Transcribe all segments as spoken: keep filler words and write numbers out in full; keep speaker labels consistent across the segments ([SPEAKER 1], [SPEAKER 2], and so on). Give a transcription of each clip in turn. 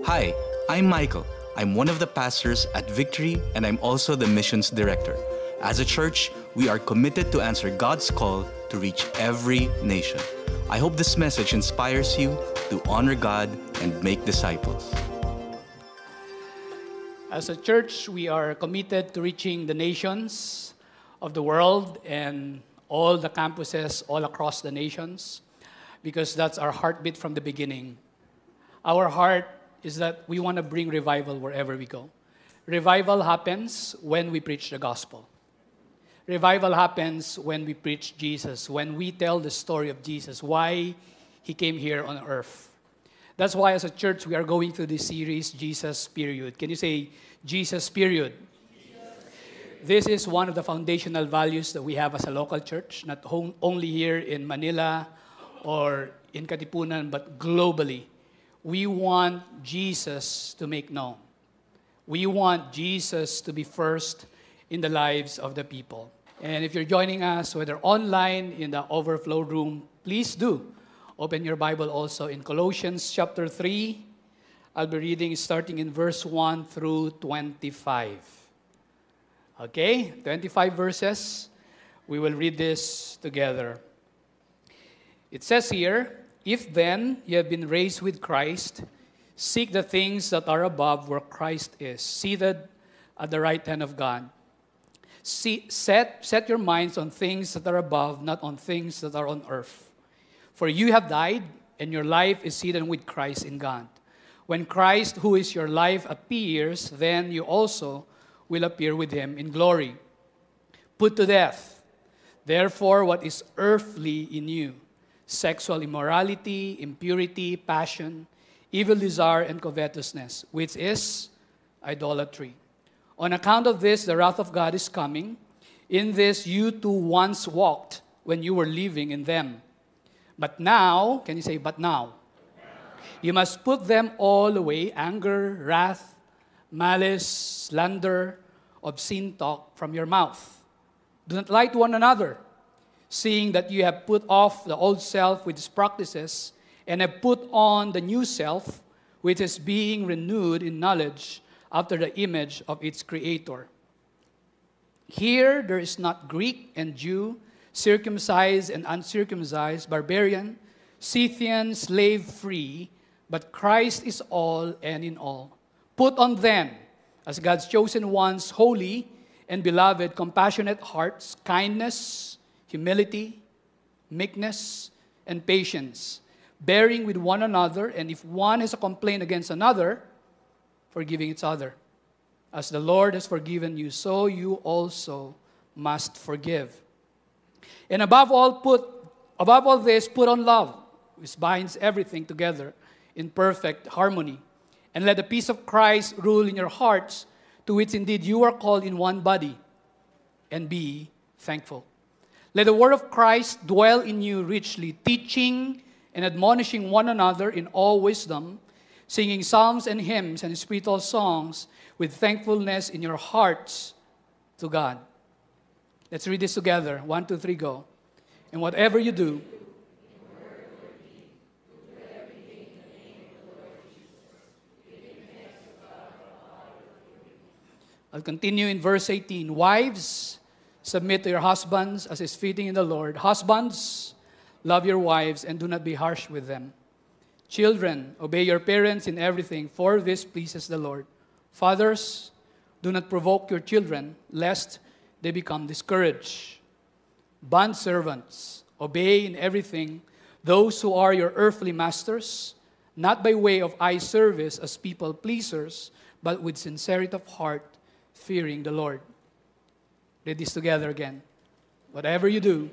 [SPEAKER 1] Hi, I'm Michael. I'm one of the pastors at Victory, and I'm also the missions director. As a church, we are committed to answer God's call to reach every nation. I hope this message inspires you to honor God and make disciples.
[SPEAKER 2] As a church, we are committed to reaching the nations of the world and all the campuses all across the nations because that's our heartbeat from the beginning. Our heart is that we want to bring revival wherever we go. Revival happens when we preach the gospel. Revival happens when we preach Jesus, when we tell the story of Jesus, why He came here on earth. That's why as a church, we are going through this series, Jesus Period. Can you say, Jesus Period? This is one of the foundational values that we have as a local church, not home, only here in Manila or in Katipunan, but globally. We want Jesus to make known. We want Jesus to be first in the lives of the people. And if you're joining us, whether online, in the overflow room, please do open your Bible also in Colossians chapter three. I'll be reading starting in verse one through twenty-five. Okay, twenty-five verses. We will read this together. It says here, "If then you have been raised with Christ, seek the things that are above where Christ is, seated at the right hand of God. See, set, set your minds on things that are above, not on things that are on earth. For you have died, and your life is hidden with Christ in God. When Christ, who is your life, appears, then you also will appear with Him in glory. Put to death, therefore, what is earthly in you, sexual immorality, impurity, passion, evil desire, and covetousness, which is idolatry. On account of this, the wrath of God is coming. In this you too once walked when you were living in them. But now," can you say, "but now"? "You must put them all away, anger, wrath, malice, slander, obscene talk from your mouth. Do not lie to one another, seeing that you have put off the old self with its practices, and have put on the new self, which is being renewed in knowledge after the image of its Creator. Here there is not Greek and Jew, circumcised and uncircumcised, barbarian, Scythian, slave free, but Christ is all and in all. Put on then, as God's chosen ones, holy and beloved, compassionate hearts, kindness, humility, meekness, and patience, bearing with one another, and if one has a complaint against another, forgiving each other. As the Lord has forgiven you, so you also must forgive. And above all, put above all this, put on love, which binds everything together in perfect harmony. And let the peace of Christ rule in your hearts, to which indeed you are called in one body, and be thankful. Let the word of Christ dwell in you richly, teaching and admonishing one another in all wisdom, singing psalms and hymns and spiritual songs with thankfulness in your hearts to God." Let's read this together. One, two, three, go. "And whatever you do, I'll continue in verse eighteen. "Wives, submit to your husbands as is fitting in the Lord. Husbands, love your wives and do not be harsh with them. Children, obey your parents in everything, for this pleases the Lord. Fathers, do not provoke your children, lest they become discouraged. Bondservants, obey in everything those who are your earthly masters, not by way of eye service as people pleasers, but with sincerity of heart, fearing the Lord." Read this together again. "Whatever you do,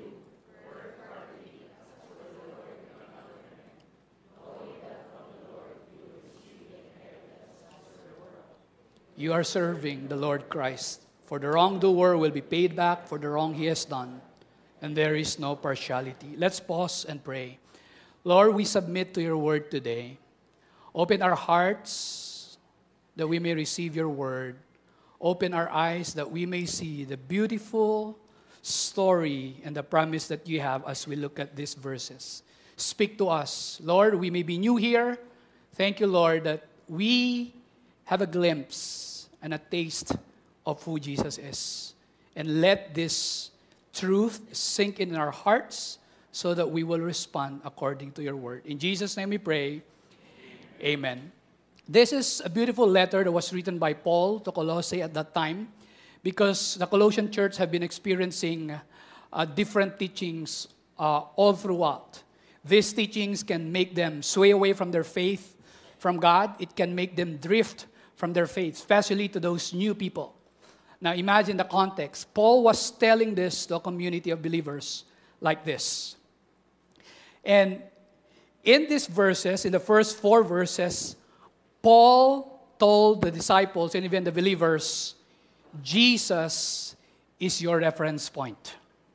[SPEAKER 2] you are serving the Lord Christ. For the wrongdoer will be paid back for the wrong he has done, and there is no partiality." Let's pause and pray. Lord, we submit to your word today. Open our hearts that we may receive your word. Open our eyes that we may see the beautiful story and the promise that you have as we look at these verses. Speak to us. Lord, we may be new here. Thank you, Lord, that we have a glimpse and a taste of who Jesus is. And let this truth sink in our hearts so that we will respond according to your word. In Jesus' name we pray. Amen. This is a beautiful letter that was written by Paul to Colossae at that time, because the Colossian church have been experiencing uh, different teachings uh, all throughout. These teachings can make them sway away from their faith from God. It can make them drift from their faith, especially to those new people. Now imagine the context. Paul was telling this to a community of believers like this. And in these verses, in the first four verses, Paul told the disciples and even the believers, Jesus is your reference point.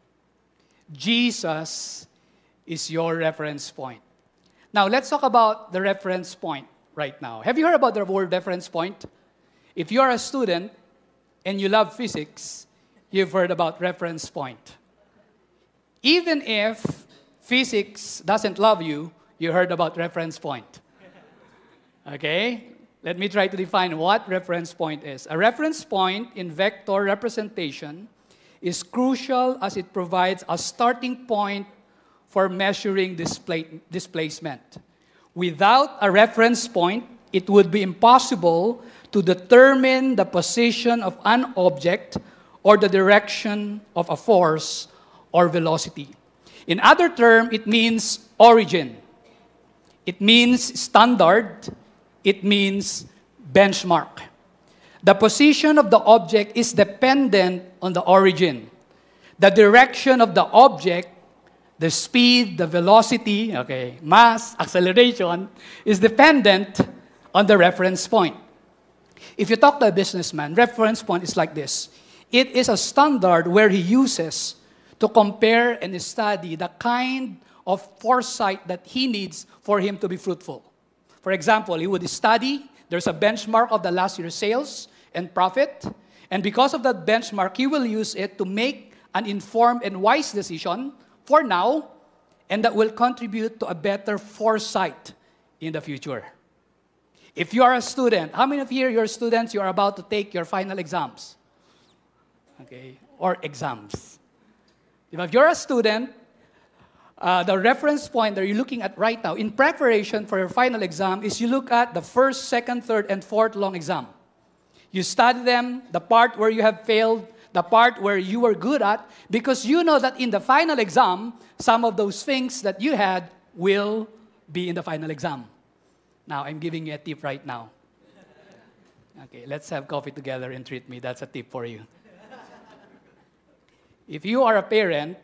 [SPEAKER 2] Jesus is your reference point. Now, let's talk about the reference point right now. Have you heard about the word reference point? If you are a student and you love physics, you've heard about reference point. Even if physics doesn't love you, you heard about reference point. Okay? Let me try to define what reference point is. A reference point in vector representation is crucial as it provides a starting point for measuring display, displacement. Without a reference point, it would be impossible to determine the position of an object or the direction of a force or velocity. In other terms, it means origin. It means standard. It means benchmark. The position of the object is dependent on the origin. The direction of the object, the speed, the velocity, okay, mass, acceleration, is dependent on the reference point. If you talk to a businessman, reference point is like this. It is a standard where he uses to compare and study the kind of foresight that he needs for him to be fruitful. For example, he would study, there's a benchmark of the last year's sales and profit, and because of that benchmark, he will use it to make an informed and wise decision for now, and that will contribute to a better foresight in the future. If you are a student, how many of you are students, you are about to take your final exams? Okay, or exams. If you're a student, uh, the reference point that you're looking at right now in preparation for your final exam is you look at the first, second, third, and fourth long exam. You study them, the part where you have failed, the part where you were good at, because you know that in the final exam, some of those things that you had will be in the final exam. Now, I'm giving you a tip right now. Okay, let's have coffee together and treat me. That's a tip for you. If you are a parent,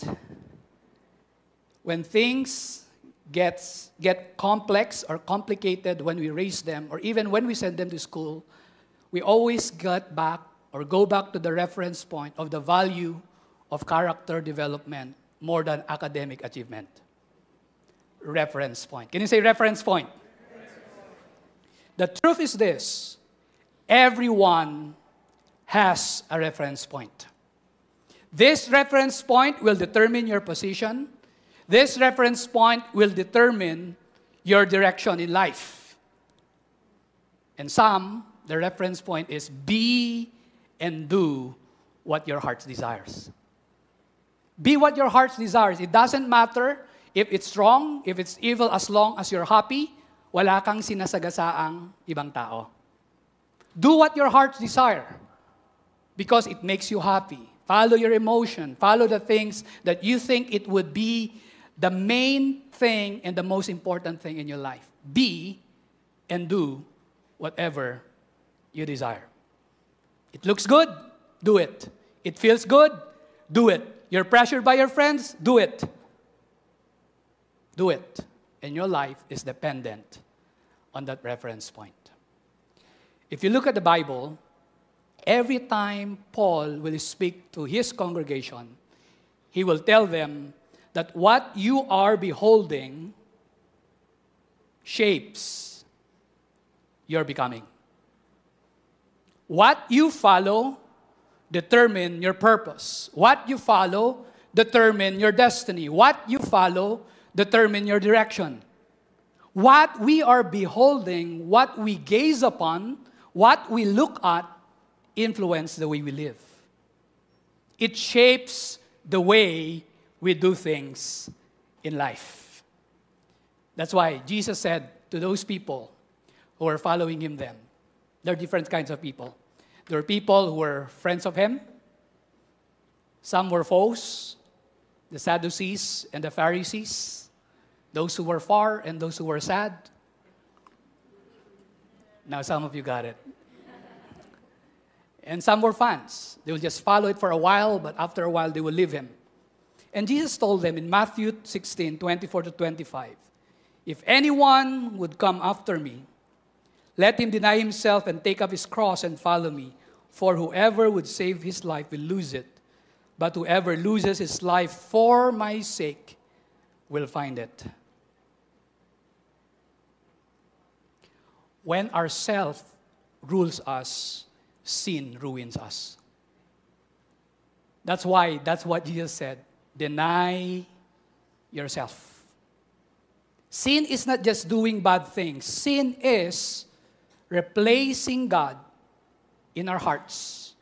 [SPEAKER 2] when things gets, get complex or complicated when we raise them, or even when we send them to school, we always get back or go back to the reference point of the value of character development more than academic achievement. Reference point. Can you say reference point? The truth is this, everyone has a reference point. This reference point will determine your position. This reference point will determine your direction in life. And some, the reference point is be and do what your heart desires. Be what your heart desires. It doesn't matter if it's wrong, if it's evil, as long as you're happy, wala kang sinasagasaang ibang tao. Do what your heart desire because it makes you happy. Follow your emotion. Follow the things that you think it would be the main thing and the most important thing in your life. Be and do whatever you desire. It looks good, do it. It feels good, do it. You're pressured by your friends, do it. Do it. And your life is dependent on that reference point. If you look at the Bible, every time Paul will speak to his congregation, he will tell them that what you are beholding shapes your becoming. What you follow determine your purpose. What you follow determine your destiny. What you follow determine your direction. What we are beholding, what we gaze upon, what we look at, influence the way we live. It shapes the way we do things in life. That's why Jesus said to those people who were following him then, there are different kinds of people. There were people who were friends of him. Some were foes, the Sadducees and the Pharisees. Those who were far and those who were sad. Now some of you got it. And some were fans. They would just follow it for a while, but after a while they will leave him. And Jesus told them in Matthew sixteen, twenty-four to twenty-five, if anyone would come after me, let him deny himself and take up his cross and follow me. For whoever would save his life will lose it. But whoever loses his life for my sake will find it. When our self rules us, sin ruins us. That's why, that's what Jesus said. Deny yourself. Sin is not just doing bad things. Sin is replacing God in our hearts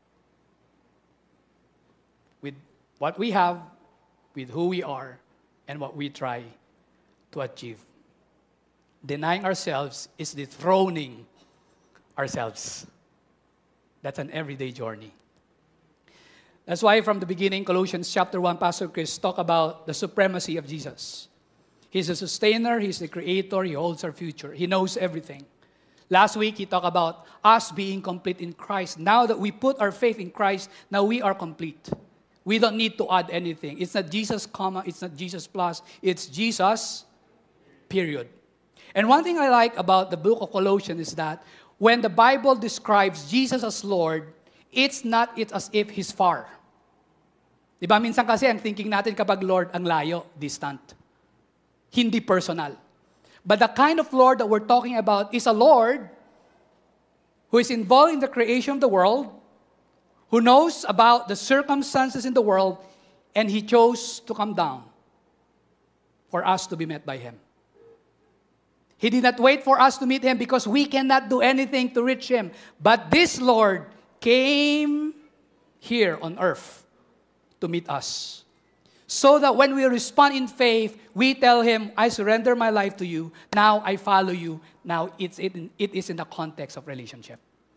[SPEAKER 2] with what we have, with who we are, and what we try to achieve. Denying ourselves is dethroning ourselves. That's an everyday journey. That's why from the beginning, Colossians chapter one, Pastor Chris talked about the supremacy of Jesus. He's a sustainer, He's the creator, He holds our future. He knows everything. Last week, He talked about us being complete in Christ. Now that we put our faith in Christ, now we are complete. We don't need to add anything. It's not Jesus, comma, it's not Jesus plus, it's Jesus, period. And one thing I like about the book of Colossians is that when the Bible describes Jesus as Lord, it's not it as if He's far. Diba? Minsan kasi ang thinking natin kapag Lord, ang layo, distant. Hindi personal. But the kind of Lord that we're talking about is a Lord who is involved in the creation of the world, who knows about the circumstances in the world, and He chose to come down for us to be met by Him. He did not wait for us to meet Him because we cannot do anything to reach Him. But this Lord came here on earth to meet us. So that when we respond in faith, we tell Him, I surrender my life to you. Now I follow you. Now it's, it, it is in the context of relationship.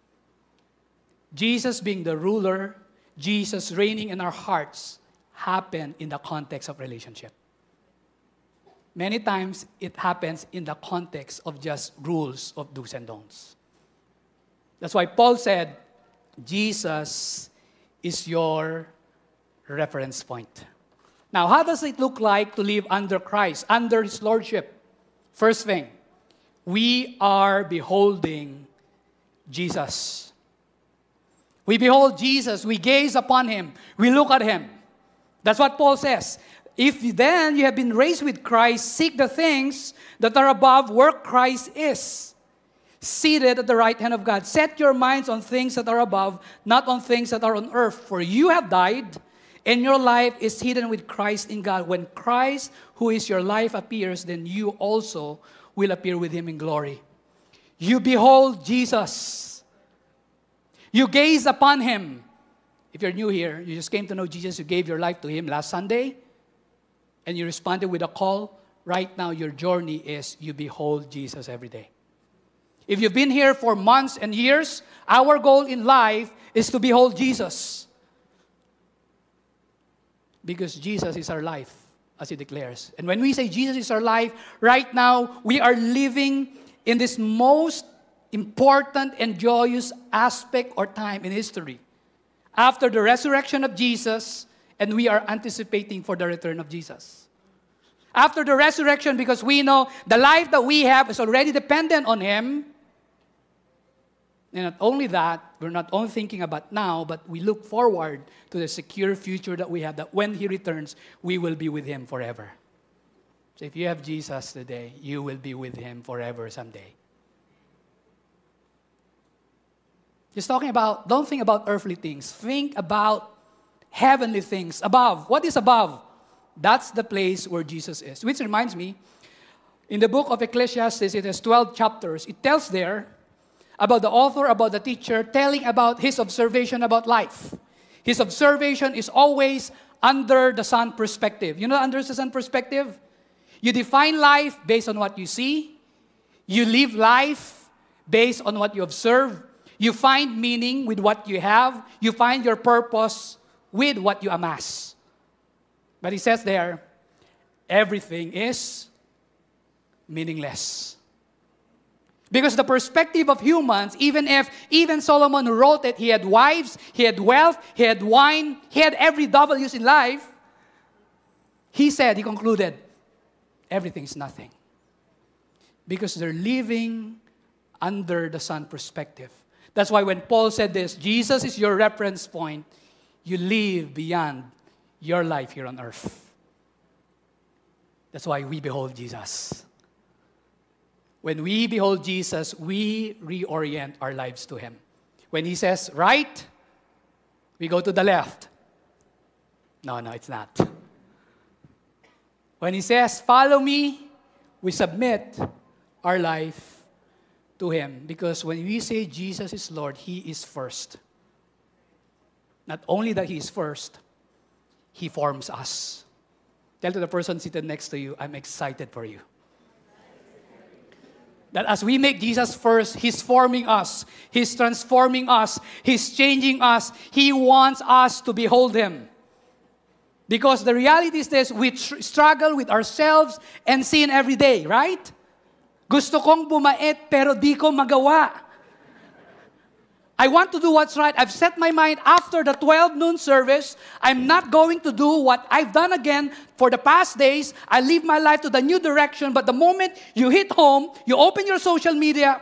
[SPEAKER 2] Jesus being the ruler, Jesus reigning in our hearts, happened in the context of relationship. Many times, it happens in the context of just rules of do's and don'ts. That's why Paul said, Jesus is your reference point. Now, how does it look like to live under Christ, under His Lordship? First thing, we are beholding Jesus. We behold Jesus. We gaze upon Him. We look at Him. That's what Paul says. If then you have been raised with Christ, seek the things that are above where Christ is, seated at the right hand of God. Set your minds on things that are above, not on things that are on earth. For you have died, and your life is hidden with Christ in God. When Christ, who is your life, appears, then you also will appear with Him in glory. You behold Jesus. You gaze upon Him. If you're new here, you just came to know Jesus, you gave your life to Him last Sunday, and you responded with a call. Right now, your journey is you behold Jesus every day. If you've been here for months and years, our goal in life is to behold Jesus. Because Jesus is our life, as He declares. And when we say Jesus is our life, right now, we are living in this most important and joyous aspect or time in history. After the resurrection of Jesus, and we are anticipating for the return of Jesus. After the resurrection, because we know the life that we have is already dependent on Him. And not only that, we're not only thinking about now, but we look forward to the secure future that we have, that when He returns, we will be with Him forever. So if you have Jesus today, you will be with Him forever someday. Just talking about, don't think about earthly things. Think about heavenly things above. What is above? That's the place where Jesus is. Which reminds me, In the book of Ecclesiastes, it has twelve chapters. It tells there about the author, about the teacher, telling about his observation about life. His observation is always under the sun perspective. You know under the sun perspective? You define life based on what you see. You live life based on what you observe. You find meaning with what you have. You find your purpose with what you amass. But he says there, everything is meaningless. Because the perspective of humans, even if, even Solomon who wrote it, he had wives, he had wealth, he had wine, he had every W's in life. He said, he concluded, everything is nothing. Because they're living under the sun perspective. That's why when Paul said this, Jesus is your reference point, you live beyond your life here on earth. That's why we behold Jesus. When we behold Jesus, we reorient our lives to Him. When He says right, we go to the left. No, no, it's not. When He says follow me, we submit our life to Him. Because when we say Jesus is Lord, He is first. Not only that He is first, He forms us. Tell to the person seated next to you, I'm excited for you. That as we make Jesus first, He's forming us. He's transforming us. He's changing us. He wants us to behold Him. Because the reality is this, we tr- struggle with ourselves and sin every day, right? Gusto kong bumait pero di ko magawa. I want to do what's right. I've set my mind after the twelve noon service, I'm not going to do what I've done again for the past days. I live my life to the new direction. But the moment you hit home, you open your social media,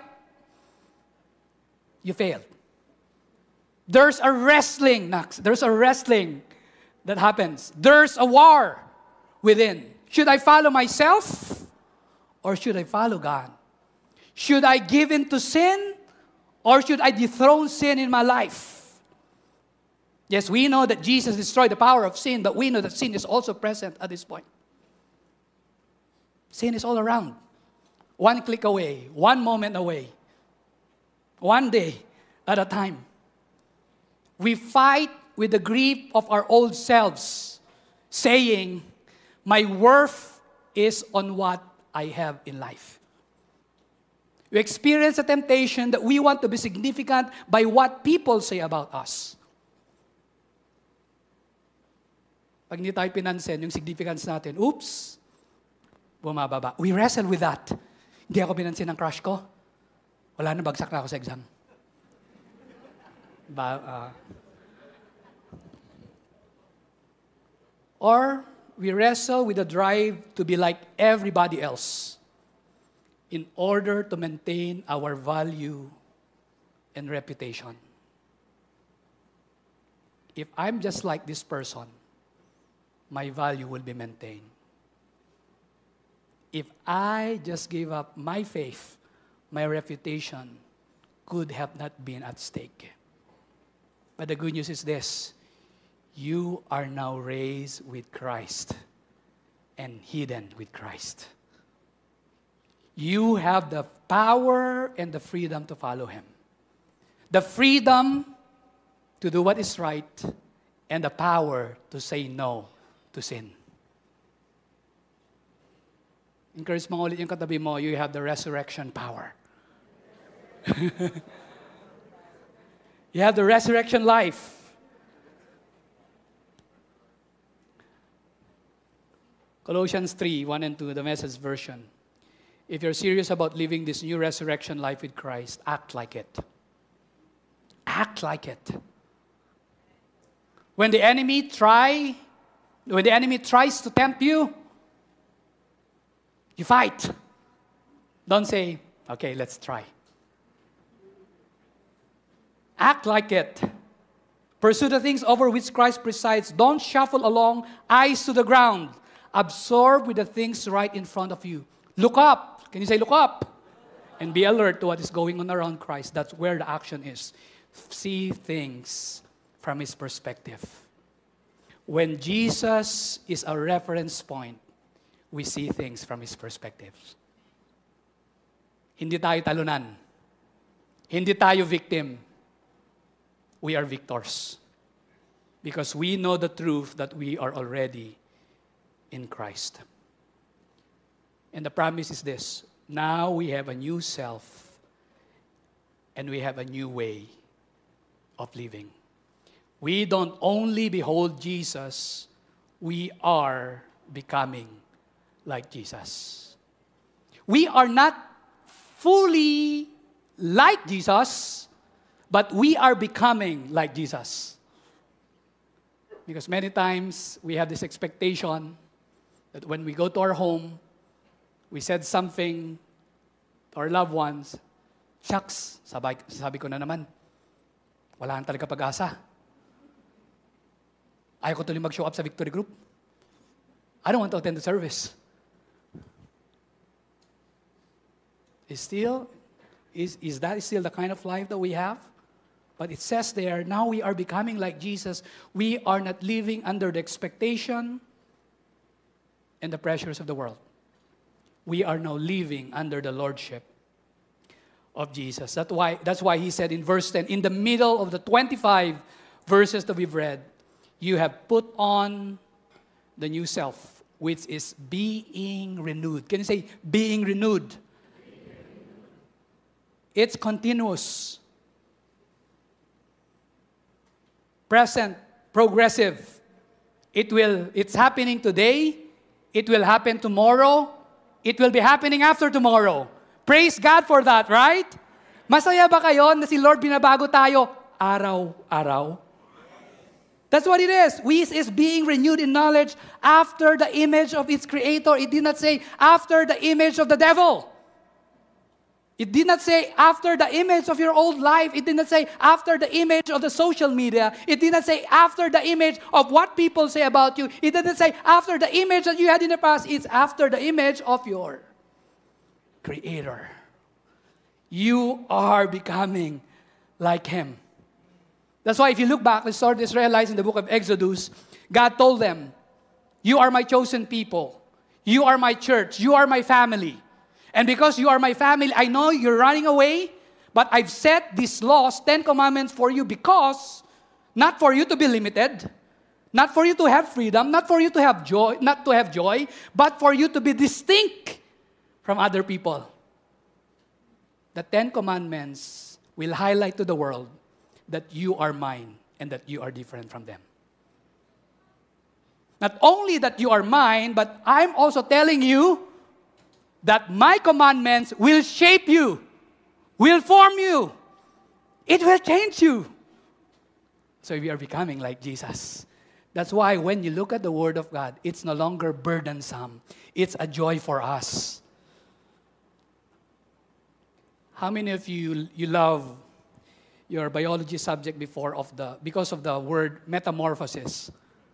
[SPEAKER 2] you fail. There's a wrestling, Nax. There's a wrestling that happens. There's a war within. Should I follow myself or should I follow God? Should I give in to sin? Or should I dethrone sin in my life? Yes, we know that Jesus destroyed the power of sin, but we know that sin is also present at this point. Sin is all around. One click away, one moment away, one day at a time. We fight with the grief of our old selves, saying, my worth is on what I have in life. We experience a temptation that we want to be significant by what people say about us. Pag hindi tayo pinansin, yung significance natin, oops, bumababa. We wrestle with that. Hindi ako pinansin ng crush ko. Wala na, bagsak na ako sa exam. Ba, uh, or we wrestle with the drive to be like everybody else, in order to maintain our value and reputation. If I'm just like this person, my value will be maintained. If I just give up my faith, my reputation could have not been at stake. But the good news is this, you are now raised with Christ and hidden with Christ. You have the power and the freedom to follow Him. The freedom to do what is right and the power to say no to sin. Encourage mo ulit yung katabi mo, you have the resurrection power. You have the resurrection life. Colossians three, one and two, the Message version. If you're serious about living this new resurrection life with Christ, act like it. Act like it. When the enemy try, when the enemy tries to tempt you, you fight. Don't say, okay, let's try. Act like it. Pursue the things over which Christ presides. Don't shuffle along, eyes to the ground. Absorb with the things right in front of you. Look up. Can you say, look up? And be alert to what is going on around Christ. That's where the action is. See things from His perspective. When Jesus is a reference point, we see things from His perspective. Hindi tayo talunan. Hindi tayo victim. We are victors. Because we know the truth that we are already in Christ. And the promise is this. Now we have a new self and we have a new way of living. We don't only behold Jesus, we are becoming like Jesus. We are not fully like Jesus, but we are becoming like Jesus. Because many times we have this expectation that when we go to our home, we said something to our loved ones, shucks, sabi, sabi ko na naman, wala na talaga pag-asa. Ayaw ko tuloy mag-show up sa Victory Group. I don't want to attend the service. Is still, is, is that still the kind of life that we have? But it says there, now we are becoming like Jesus. We are not living under the expectation and the pressures of the world. We are now living under the lordship of Jesus. That's why, that's why he said in verse ten, in the middle of the twenty-five verses that we've read, you have put on the new self, which is being renewed. Can you say, being renewed? It's continuous. Present, progressive. It will, it's happening today. It will happen tomorrow. It will be happening after tomorrow. Praise God for that, right? Masaya ba kayo na si Lord binabago tayo araw-araw? That's what it is. We is being renewed in knowledge after the image of its creator. It did not say after the image of the devil. It did not say after the image of your old life. It did not say after the image of the social media. It did not say after the image of what people say about you. It didn't say after the image that you had in the past. It's after the image of your Creator. You are becoming like Him. That's why if you look back, let's start the Israelites in the book of Exodus. God told them, you are my chosen people. You are my church. You are my family. And because you are my family, I know you're running away, but I've set these laws, Ten Commandments for you because, not for you to be limited, not for you to have freedom, not for you to have joy, not to have joy, but for you to be distinct from other people. The Ten Commandments will highlight to the world that you are mine and that you are different from them. Not only that you are mine, but I'm also telling you that my commandments will shape you, will form you. It will change you. So we are becoming like Jesus. That's why when you look at the Word of God, it's no longer burdensome. It's a joy for us. How many of you, you love your biology subject before of the, because of the word metamorphosis?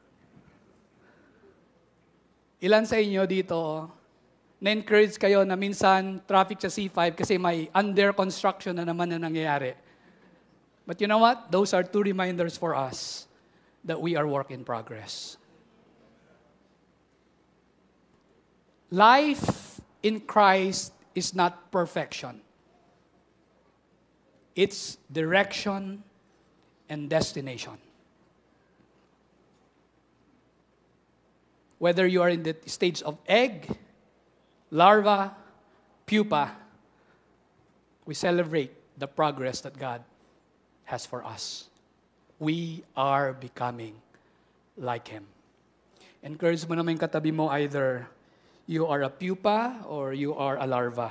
[SPEAKER 2] Ilan sa inyo dito na-encourage kayo na minsan traffic sa C five kasi may under construction na naman na nangyayari. But you know what? Those are two reminders for us that we are work in progress. Life in Christ is not perfection. It's direction and destination. Whether you are in the stage of egg, larva, pupa, we celebrate the progress that God has for us. We are becoming like Him. Encourage mo naman yung katabi mo, either you are a pupa or you are a larva.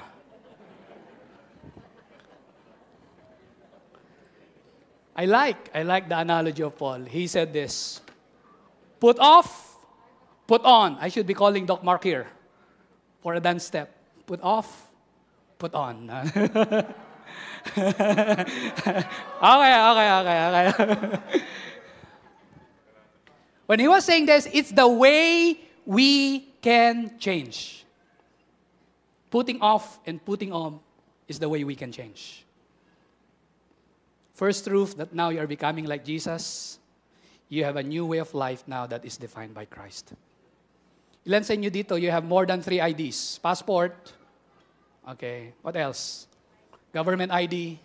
[SPEAKER 2] I like, I like the analogy of Paul. He said this, put off, put on. I should be calling Doc Mark here for a dance step. Put off, put on. okay, okay, okay, okay. When he was saying this, it's the way we can change. Putting off and putting on is the way we can change. First truth, that now you are becoming like Jesus. You have a new way of life now that is defined by Christ. Ilan sa inyo dito, you have more than three I Ds? Passport. Okay, what else? government I D,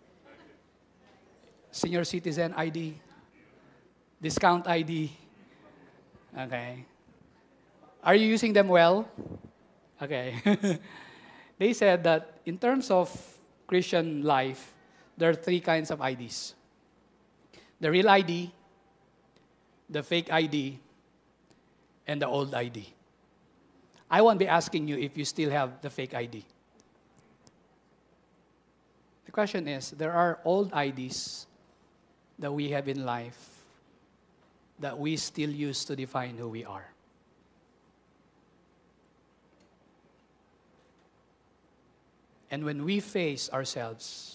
[SPEAKER 2] senior citizen I D, discount I D. Okay. Are you using them well? Okay. They said that in terms of Christian life, there are three kinds of I Ds. The real I D, the fake I D, and the old I D. I won't be asking you if you still have the fake I D. The question is, there are old I Ds that we have in life that we still use to define who we are. And when we face ourselves,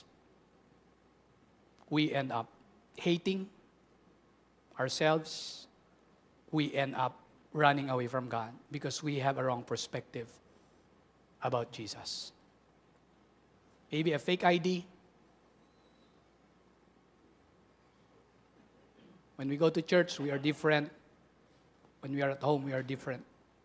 [SPEAKER 2] we end up hating ourselves. We end up running away from God because we have a wrong perspective about Jesus. Maybe a fake I D. When we go to church, we are different. When we are at home, we are different.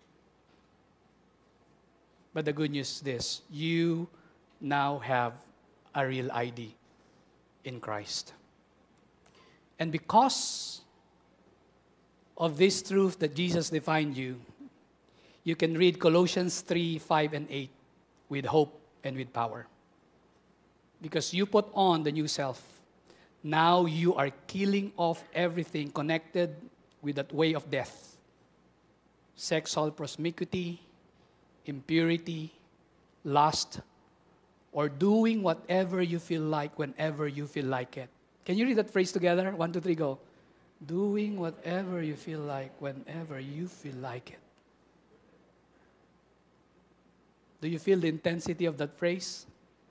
[SPEAKER 2] But the good news is this: you now have a real I D in Christ. And because of this truth that Jesus defined you, you can read Colossians three, five, and eight with hope and with power. Because you put on the new self. Now you are killing off everything connected with that way of death. Sexual promiscuity, impurity, lust, or doing whatever you feel like whenever you feel like it. Can you read that phrase together? One, two, three, go. Doing whatever you feel like whenever you feel like it. Do you feel the intensity of that phrase?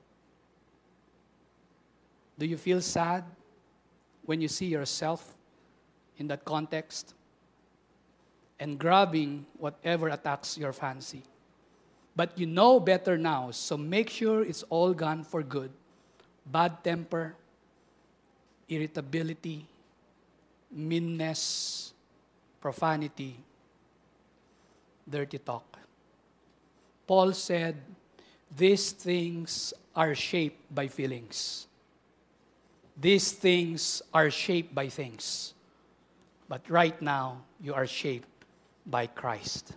[SPEAKER 2] Do you feel sad when you see yourself in that context? And grabbing whatever attacks your fancy. But you know better now, so make sure it's all gone for good. Bad temper, irritability, meanness, profanity, dirty talk. Paul said, these things are shaped by feelings. These things are shaped by things. But right now, you are shaped by Christ.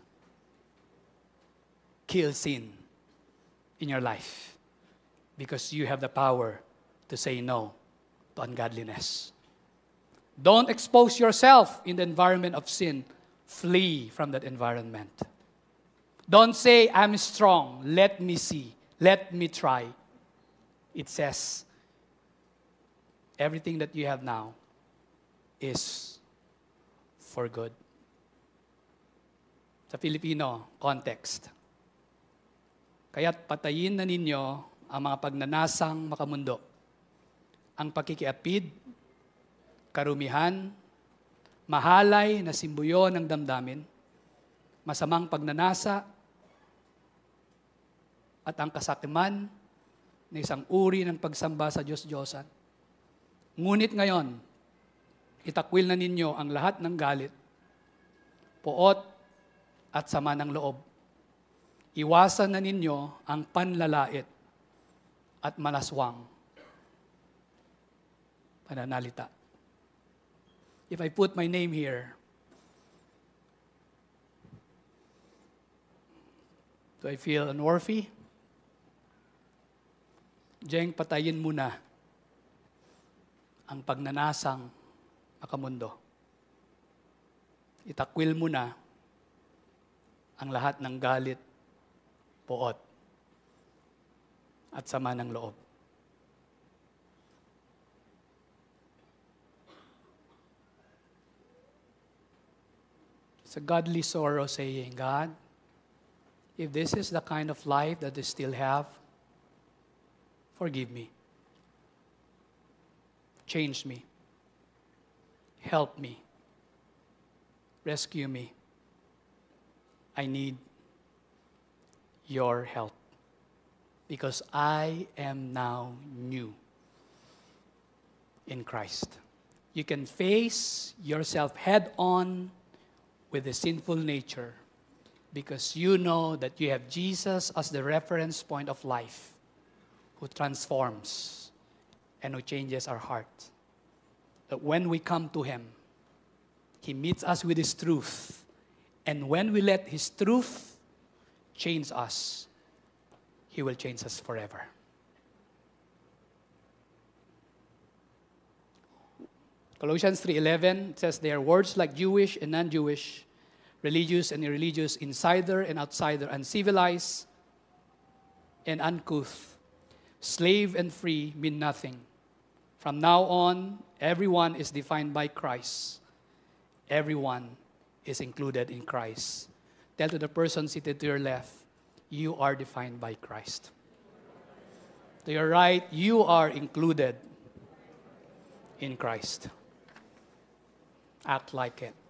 [SPEAKER 2] Kill sin in your life because you have the power to say no to ungodliness. Don't expose yourself in the environment of sin. Flee from that environment. Don't say, I'm strong. Let me see. Let me try. It says, everything that you have now is for good. Sa Filipino context. Kaya't patayin na ninyo ang mga pagnanasang makamundo. Ang pakikiapid, karumihan, mahalay na simbuyo ng damdamin, masamang pagnanasa, at ang kasakiman na isang uri ng pagsamba sa Diyos-Diyosan. Ngunit ngayon, itakwil na ninyo ang lahat ng galit, poot at sama ng loob. Iwasan na ninyo ang panlalait at malaswang pananalita. If I put my name here, do I feel unworthy? Jeng, patayin muna ang pagnanasang makamundo. Itakwil muna ang lahat ng galit, poot, at sama ng loob. It's a godly sorrow saying, God, if this is the kind of life that I still have, forgive me. Change me. Help me. Rescue me. I need your help because I am now new in Christ. You can face yourself head on with the sinful nature because you know that you have Jesus as the reference point of life, who transforms and who changes our heart. That when we come to Him, He meets us with His truth. And when we let His truth change us, He will change us forever. Colossians three eleven says there are words like Jewish and non-Jewish, religious and irreligious, insider and outsider, uncivilized and uncouth, slave and free mean nothing. From now on, everyone is defined by Christ. Everyone is included in Christ. Tell to the person seated to your left, you are defined by Christ. To your right, you are included in Christ. Act like it.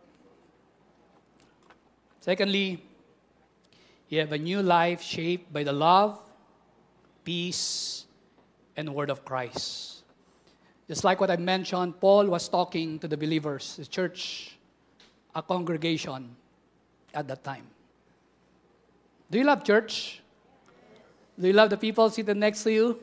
[SPEAKER 2] Secondly, you have a new life shaped by the love, peace, and word of Christ. Just like what I mentioned, Paul was talking to the believers, the church, a congregation at that time. Do you love church? Do you love the people seated next to you?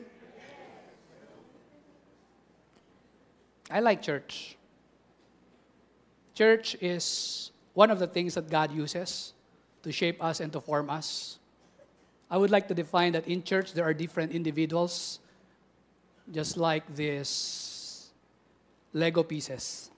[SPEAKER 2] I like church. Church is one of the things that God uses to shape us and to form us. I would like to define that in church there are different individuals, just like these Lego pieces.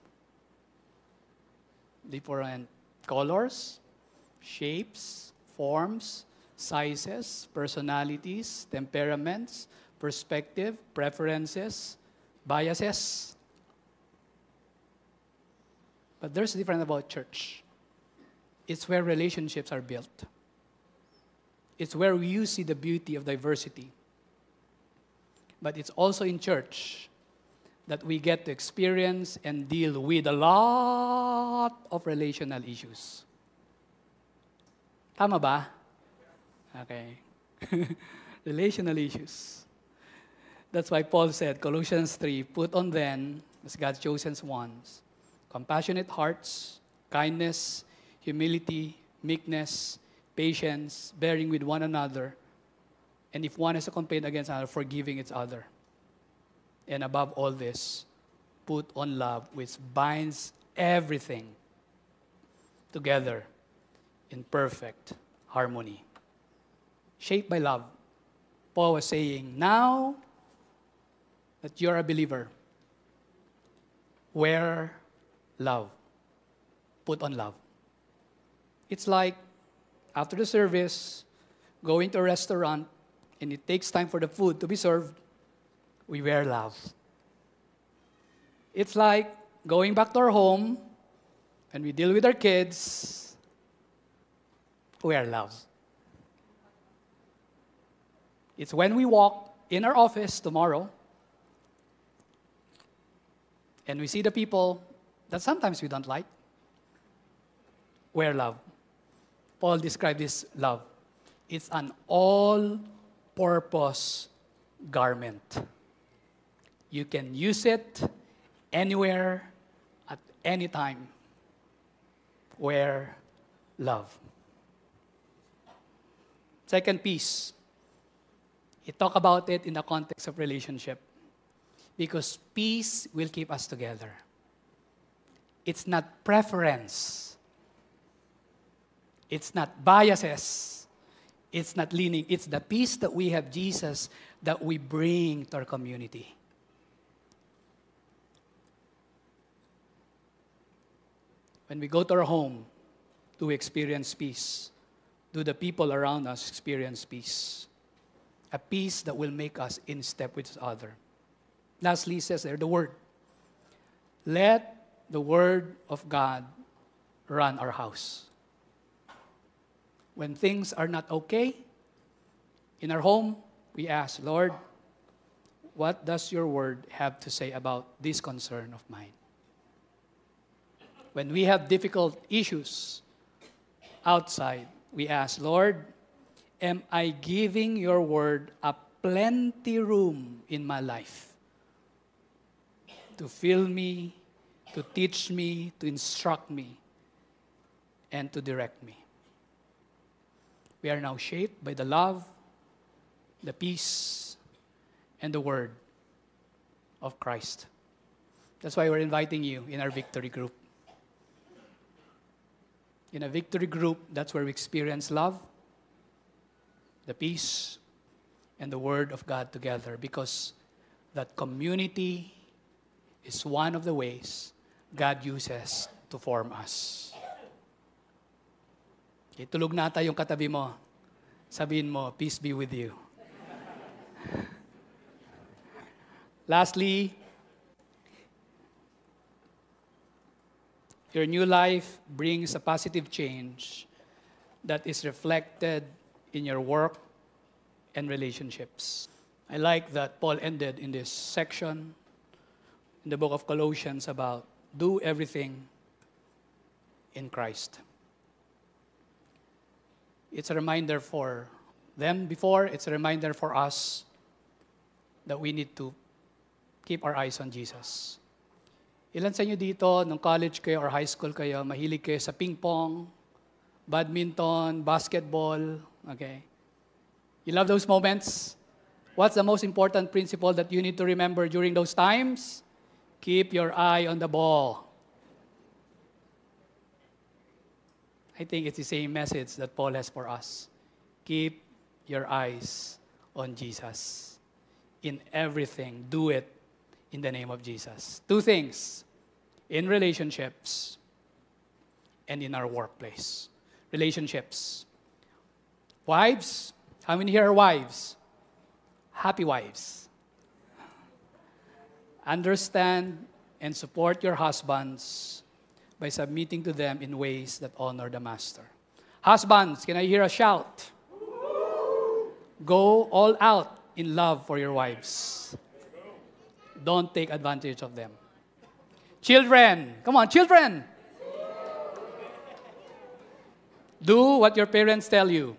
[SPEAKER 2] Different colors, shapes, forms, sizes, personalities, temperaments, perspective, preferences, biases. But there's different about church. It's where relationships are built. It's where you see the beauty of diversity. But it's also in church that we get to experience and deal with a lot of relational issues. Tama ba? Okay. Relational issues. That's why Paul said, Colossians three, put on then, as God's chosen ones, compassionate hearts, kindness, humility, meekness, patience, bearing with one another, and if one has a complaint against another, forgiving each other. And above all this, put on love, which binds everything together in perfect harmony. Shaped by love. Paul was saying, now that you're a believer, wear love. Put on love. It's like after the service, going to a restaurant, and it takes time for the food to be served, we wear love. It's like going back to our home, and we deal with our kids, we wear love. It's when we walk in our office tomorrow, and we see the people that sometimes we don't like, wear love. Paul described this love. It's an all-purpose garment. You can use it anywhere, at any time. Wear love. Second piece, he talked about it in the context of relationship. Because peace will keep us together. It's not preference. It's not biases. It's not leaning. It's the peace that we have Jesus that we bring to our community. When we go to our home, do we experience peace? Do the people around us experience peace? A peace that will make us in step with each other. Lastly, it says there, the Word. Let the Word of God run our house. When things are not okay in our home, we ask, Lord, what does your Word have to say about this concern of mine? When we have difficult issues outside, we ask, Lord, am I giving your Word a plenty room in my life to fill me, to teach me, to instruct me, and to direct me? We are now shaped by the love, the peace, and the word of Christ. That's why we're inviting you in our victory group. In a victory group, that's where we experience love, the peace, and the word of God together, because that community is one of the ways God uses to form us. Okay, tulog na ata yung katabi mo. Sabihin mo, peace be with you. Lastly, your new life brings a positive change that is reflected in your work and relationships. I like that Paul ended in this section in the book of Colossians about do everything in Christ. It's a reminder for them before, it's a reminder for us that we need to keep our eyes on Jesus. Ilan sa inyo dito, nung college kayo or high school kayo, mahilig kayo sa ping pong, badminton, basketball, okay? You love those moments? What's the most important principle that you need to remember during those times? Keep your eye on the ball. I think it's the same message that Paul has for us. Keep your eyes on Jesus. In everything, do it in the name of Jesus. Two things, in relationships and in our workplace. Relationships. Wives, how many here are wives? Happy wives. Understand and support your husbands by submitting to them in ways that honor the master. Husbands, can I hear a shout? Go all out in love for your wives. Don't take advantage of them. Children, come on, children. Do what your parents tell you.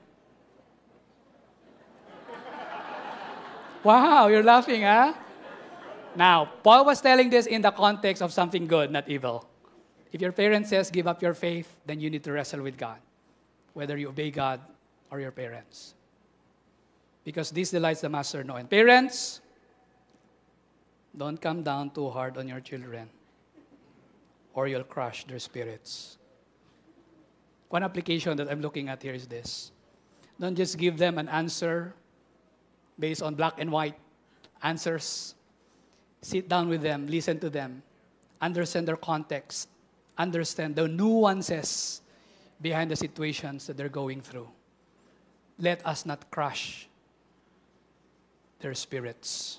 [SPEAKER 2] Wow, you're laughing, huh? Now, Paul was telling this in the context of something good, not evil. If your parent says, give up your faith, then you need to wrestle with God, whether you obey God or your parents. Because this delights the master know. And parents, don't come down too hard on your children, or you'll crush their spirits. One application that I'm looking at here is this. Don't just give them an answer based on black and white answers. Sit down with them, listen to them, understand their context, understand the nuances behind the situations that they're going through. Let us not crush their spirits.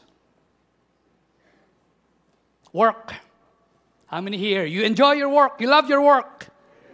[SPEAKER 2] Work. How many here? You enjoy your work. You love your work.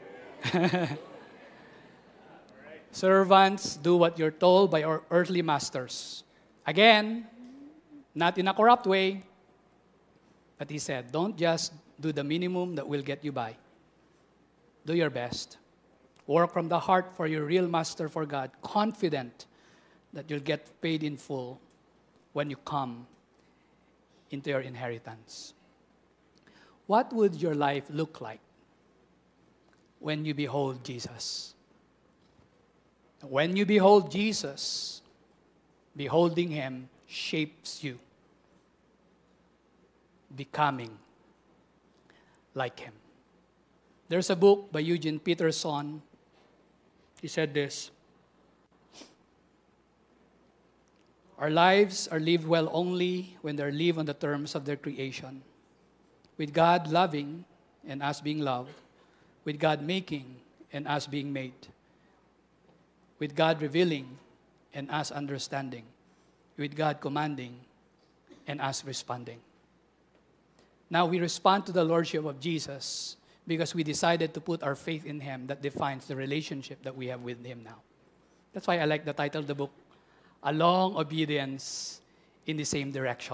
[SPEAKER 2] Servants, do what you're told by our earthly masters. Again, not in a corrupt way, but he said, don't just do the minimum that will get you by. Do your best. Work from the heart for your real master, for God, confident that you'll get paid in full when you come into your inheritance. What would your life look like when you behold Jesus? When you behold Jesus, beholding him shapes you, becoming like him. There's a book by Eugene Peterson. He said this: our lives are lived well only when they're lived on the terms of their creation, with God loving and us being loved, with God making and us being made, with God revealing and us understanding, with God commanding and us responding. Now we respond to the Lordship of Jesus because we decided to put our faith in him. That defines the relationship that we have with him now. That's why I like the title of the book, A Long Obedience in the Same Direction.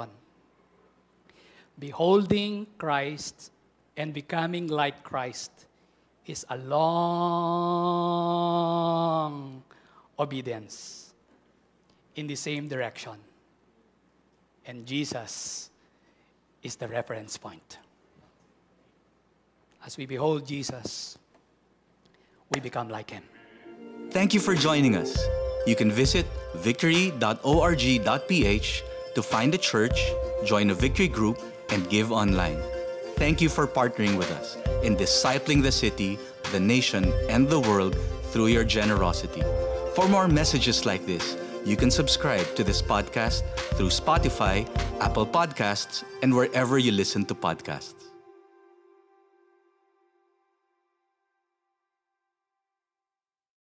[SPEAKER 2] Beholding Christ and becoming like Christ is a long obedience in the same direction. And Jesus is the reference point. As we behold Jesus, we become like him.
[SPEAKER 1] Thank you for joining us. You can visit victory dot org dot p h to find a church, join a Victory group, and give online. Thank you for partnering with us in discipling the city, the nation, and the world through your generosity. For more messages like this, you can subscribe to this podcast through Spotify, Apple Podcasts, and wherever you listen to podcasts.